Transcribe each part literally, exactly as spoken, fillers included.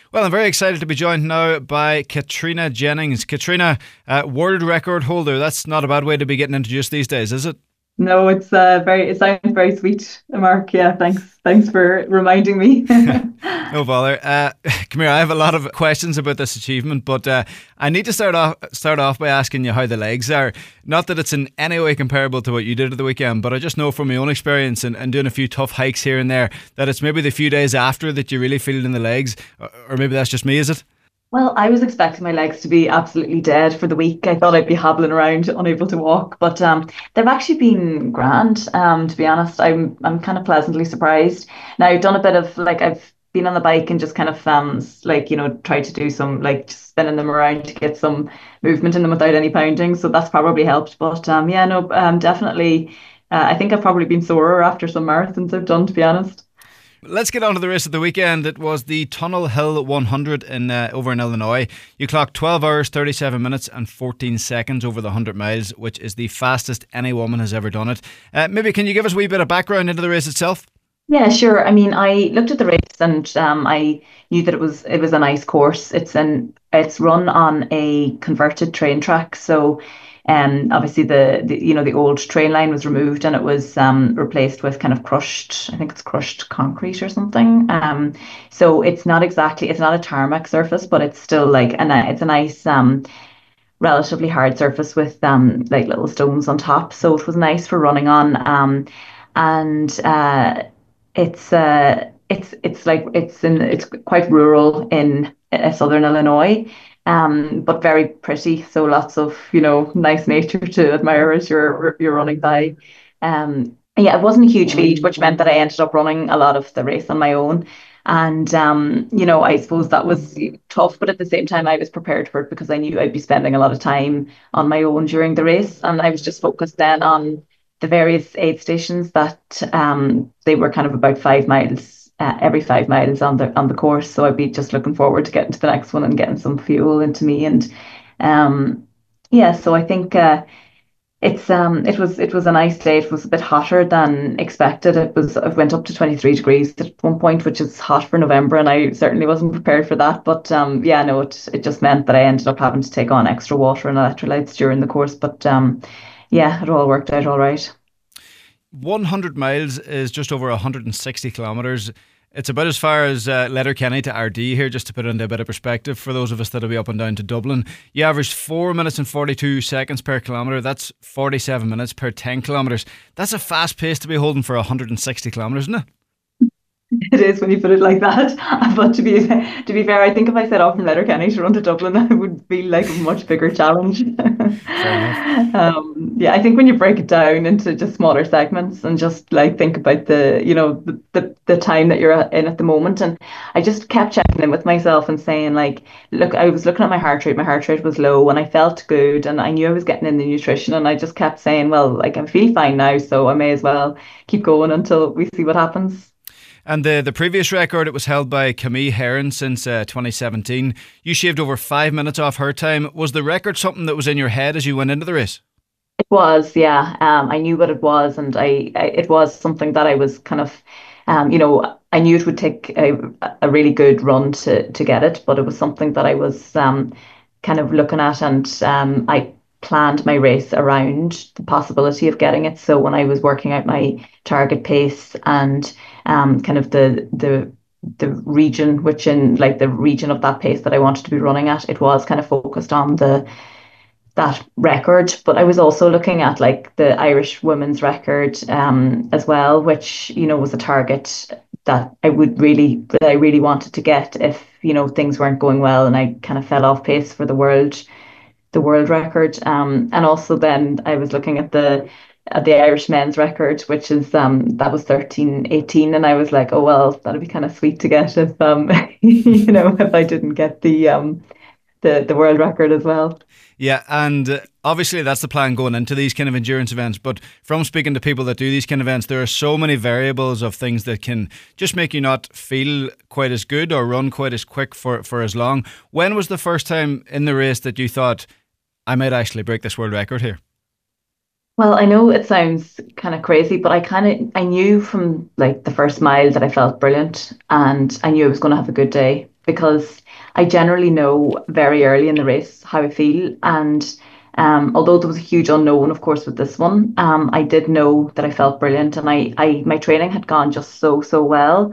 Well, I'm very excited to be joined now by Katrina Jennings. Katrina, uh, world record holder. That's not a bad way to be getting introduced these days, is it? No, it's uh, very, it sounds very sweet, Mark. Yeah, thanks. Thanks for reminding me. No bother. Uh, come here. I have a lot of questions about this achievement, but uh, I need to start off start off by asking you how the legs are. Not that it's in any way comparable to what you did at the weekend, but I just know from my own experience and, and doing a few tough hikes here and there that it's maybe the few days after that you really feel it in the legs, or or maybe that's just me, is it? Well, I was expecting my legs to be absolutely dead for the week. I thought I'd be hobbling around, unable to walk, but um, they've actually been grand. Um, to be honest, I'm I'm kind of pleasantly surprised. Now, I've done a bit of like I've been on the bike and just kind of um s- like you know tried to do some like just spinning them around to get some movement in them without any pounding. So that's probably helped. But um, yeah, no, um, definitely. Uh, I think I've probably been sorer after some marathons I've done, to be honest. Let's get on to the race of the weekend. It was the Tunnel Hill one hundred in uh, over in Illinois. You clocked twelve hours, thirty-seven minutes and fourteen seconds over the one hundred miles, which is the fastest any woman has ever done it. Uh, maybe can you give us a wee bit of background into the race itself? Yeah, sure. I mean, I looked at the race and um, I knew that it was it was a nice course. It's an it's run on a converted train track, so um, obviously the, the you know the old train line was removed and it was um, replaced with kind of crushed. I think it's crushed concrete or something. Um, so it's not exactly it's not a tarmac surface, but it's still like and it's a nice um relatively hard surface with um like little stones on top. So it was nice for running on. Um, and uh it's uh it's it's like it's in it's quite rural in uh, southern Illinois, um, but very pretty. So lots of you know nice nature to admire as you're you're running by. Um, yeah, it wasn't a huge field, which meant that I ended up running a lot of the race on my own. And um, you know, I suppose that was tough, but at the same time, I was prepared for it because I knew I'd be spending a lot of time on my own during the race, and I was just focused then on the various aid stations that um, they were kind of about five miles uh, every five miles on the on the course. So I'd be just looking forward to getting to the next one and getting some fuel into me. And um, yeah, so I think uh, it's um it was it was a nice day. It was a bit hotter than expected. It was it went up to twenty-three degrees at one point, which is hot for November, and I certainly wasn't prepared for that. But um yeah, no, it it just meant that I ended up having to take on extra water and electrolytes during the course. But um yeah, it all worked out all right. one hundred miles is just over one hundred sixty kilometres. It's about as far as uh, Letterkenny to R D here, just to put it into a bit of perspective for those of us that'll be up and down to Dublin. You averaged four minutes and forty-two seconds per kilometre. That's forty-seven minutes per ten kilometres. That's a fast pace to be holding for one hundred sixty kilometres, isn't it? It is when you put it like that. But to be to be fair, I think if I set off from Letterkenny to run to Dublin, that would be like a much bigger challenge. Fair enough. Um, yeah, I think when you break it down into just smaller segments and just like think about the, you know, the, the, the time that you're in at the moment. And I just kept checking in with myself and saying like, look, I was looking at my heart rate. My heart rate was low and I felt good and I knew I was getting in the nutrition. And I just kept saying, well, like I feel fine now, so I may as well keep going until we see what happens. And the, the previous record, it was held by Camille Herron since uh, twenty seventeen. You shaved over five minutes off her time. Was the record something that was in your head as you went into the race? It was, yeah. Um, I knew what it was, and I, I it was something that I was kind of, um, you know, I knew it would take a, a really good run to to get it, but it was something that I was um kind of looking at, and um, I planned my race around the possibility of getting it. So when I was working out my target pace and um, kind of the the the region, which in like the region of that pace that I wanted to be running at, it was kind of focused on the that record, but I was also looking at like the Irish women's record um, as well, which you know was a target that I would really that I really wanted to get if you know things weren't going well and I kind of fell off pace for the world the world record. Um, and also then I was looking at the at the Irish men's record, which is um that was thirteen eighteen, and I was like, oh well, that'd be kind of sweet to get if um you know if I didn't get the um the the world record as well. Yeah, and uh, obviously that's the plan going into these kind of endurance events. But from speaking to people that do these kind of events, there are so many variables of things that can just make you not feel quite as good or run quite as quick for, for as long. When was the first time in the race that you thought, I might actually break this world record here? Well, I know it sounds kind of crazy, but I kind of I knew from like the first mile that I felt brilliant and I knew I was going to have a good day. because I generally know very early in the race how I feel. And um, although there was a huge unknown, of course, with this one, um, I did know that I felt brilliant, and I, I my training had gone just so so well.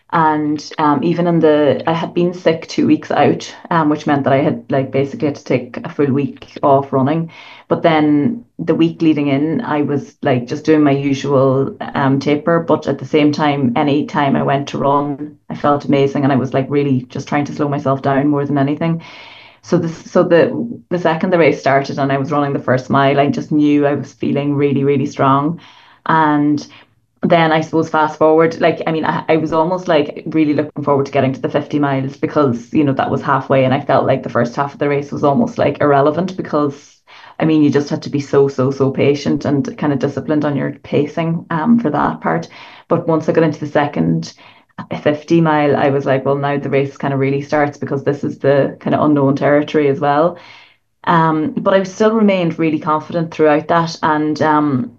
And um, even in the, I had been sick two weeks out, um, which meant that I had like basically had to take a full week off running. But then the week leading in, I was like just doing my usual um, taper. But at the same time, any time I went to run, I felt amazing, and I was like really just trying to slow myself down more than anything. So this, so the the second the race started and I was running the first mile, I just knew I was feeling really, really strong. And then I suppose fast forward, like, I mean, I, I was almost like really looking forward to getting to the fifty miles because, you know, that was halfway and I felt like the first half of the race was almost like irrelevant because, I mean, you just had to be so, so, so patient and kind of disciplined on your pacing um, for that part. But once I got into the second fifty mile, I was like, well, now the race kind of really starts because this is the kind of unknown territory as well. Um, but I still remained really confident throughout that. And um,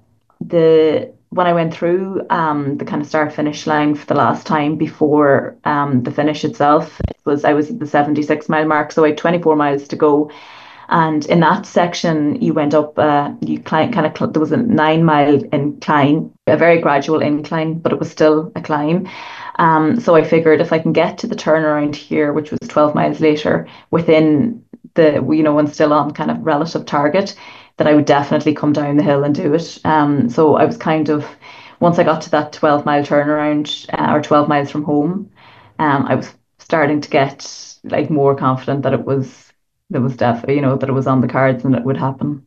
the when I went through um, the kind of start finish line for the last time before um, the finish itself, it was I was at the seventy-six mile mark, so I had twenty-four miles to go. And in that section, you went up, uh, you climb, kind of, there was a nine mile incline, a very gradual incline, but it was still a climb. Um, so I figured if I can get to the turnaround here, which was twelve miles later, within the, you know, and still on kind of relative target, that I would definitely come down the hill and do it. Um, so I was kind of, once I got to that twelve mile turnaround uh, or twelve miles from home, um, I was starting to get like more confident that it was, that was definitely, you know, that it was on the cards and it would happen.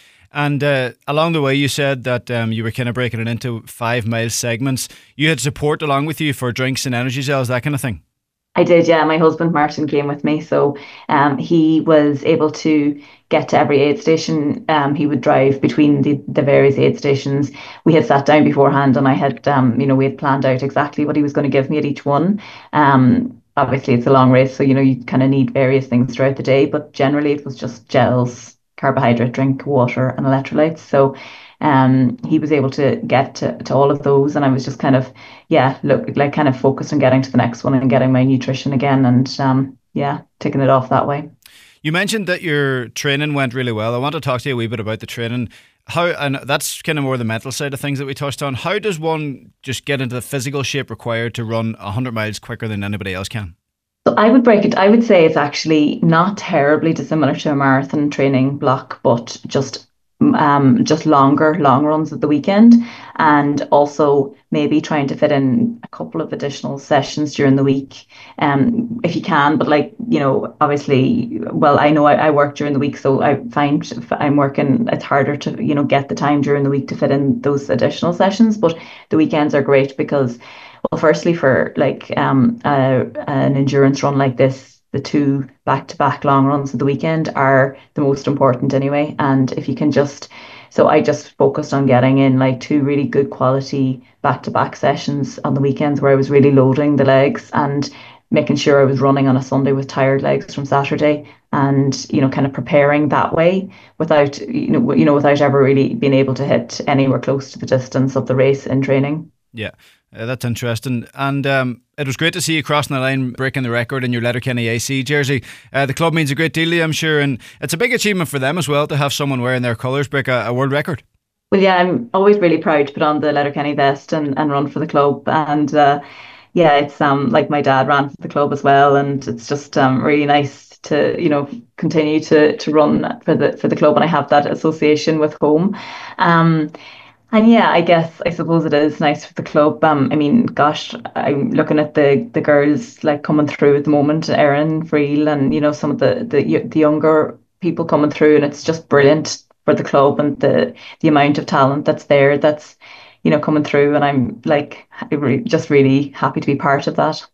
And uh, along the way, you said that um, you were kind of breaking it into five mile segments. You had support along with you for drinks and energy gels, that kind of thing. I did, yeah. My husband Martin came with me, so um, he was able to get to every aid station. Um, he would drive between the, the various aid stations. We had sat down beforehand, and I had, um, you know, we had planned out exactly what he was going to give me at each one. Um, obviously, it's a long race, so you know you kind of need various things throughout the day, but generally it was just gels, carbohydrate drink, water, and electrolytes. So um, he was able to get to, to all of those, and I was just kind of yeah, look, like kind of focused on getting to the next one and getting my nutrition again and um, yeah, taking it off that way. You mentioned that your training went really well. I want to talk to you a wee bit about the training. How, and that's kind of more the mental side of things that we touched on. How does one just get into the physical shape required to run one hundred miles quicker than anybody else can? So I would break it, I would say it's actually not terribly dissimilar to a marathon training block, but just um, just longer, long runs at the weekend, and also maybe trying to fit in a couple of additional sessions during the week, um, if you can. But like, you know, obviously, well, I know I, I work during the week, so I find if I'm working, it's harder to, you know, get the time during the week to fit in those additional sessions. But the weekends are great because, well, firstly, for like um, uh, an endurance run like this, the two back-to-back long runs of the weekend are the most important anyway. And if you can just, so I just focused on getting in like two really good quality back-to-back sessions on the weekends where I was really loading the legs and making sure I was running on a Sunday with tired legs from Saturday, and you know, kind of preparing that way without you know you know without ever really being able to hit anywhere close to the distance of the race in training. Yeah, uh, that's interesting. And um, it was great to see you crossing the line, breaking the record in your Letterkenny A C jersey. Uh, the club means a great deal to you, I'm sure, and it's a big achievement for them as well to have someone wearing their colours break a, a world record. Well, yeah, I'm always really proud to put on the Letterkenny vest and, and run for the club. And uh, yeah, it's um like my dad ran for the club as well, and it's just um really nice to you know continue to to run for the for the club, and I have that association with home. Um, And yeah, I guess I suppose it is nice for the club. Um, I mean, gosh, I'm looking at the the girls like coming through at the moment, Erin, Freel, and you know some of the the the younger people coming through, and it's just brilliant for the club and the the amount of talent that's there. That's you know coming through, and I'm like re- just really happy to be part of that.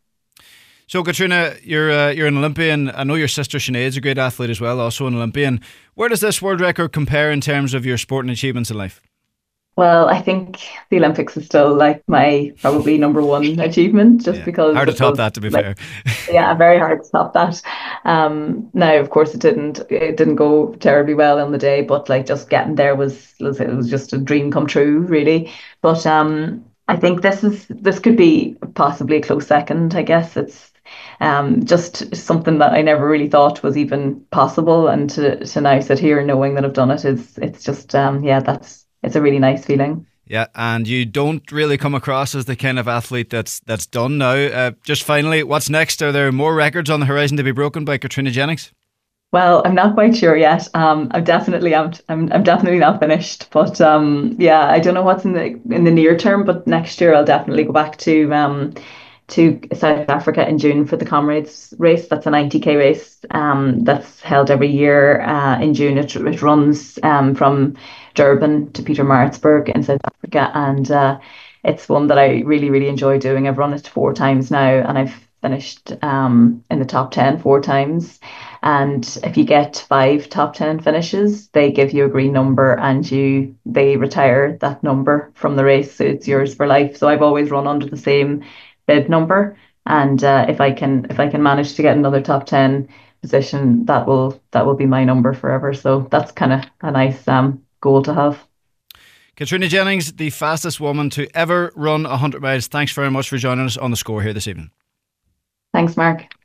So, Katrina, you're uh, you're an Olympian. I know your sister Sinead's a great athlete as well, also an Olympian. Where does this world record compare in terms of your sporting achievements in life? Well, I think the Olympics is still like my probably number one achievement, just Yeah, because hard to it top was that, to be like, fair. yeah, very hard to top that. Um, now, of course, it didn't it didn't go terribly well on the day, but like just getting there was was it was just a dream come true, really. But um, I think this is this could be possibly a close second. I guess it's um, just something that I never really thought was even possible. And to, to now sit here knowing that I've done it is, it's just, um, yeah, that's, it's a really nice feeling. Yeah, and you don't really come across as the kind of athlete that's that's done now. Uh, just finally, what's next? Are there more records on the horizon to be broken by Katrina Jennings? Well, I'm not quite sure yet. Um, I'm definitely I'm I'm I'm definitely not finished, but um, yeah, I don't know what's in the in the near term, but next year I'll definitely go back to um to South Africa in June for the Comrades race. That's a ninety k race um that's held every year uh in June. It it runs um from Durban to Pietermaritzburg in South Africa, and uh, it's one that I really really enjoy doing. I've run it four times now, and I've finished um in the top ten four times. And if you get five top ten finishes, they give you a green number and you they retire that number from the race. So it's yours for life. So I've always run under the same bib number. And uh, if I can if I can manage to get another top ten position, that will that will be my number forever. So that's kind of a nice um goal to have. Katrina Jennings, the fastest woman to ever run one hundred miles. Thanks very much for joining us on The Score here this evening. Thanks, Mark.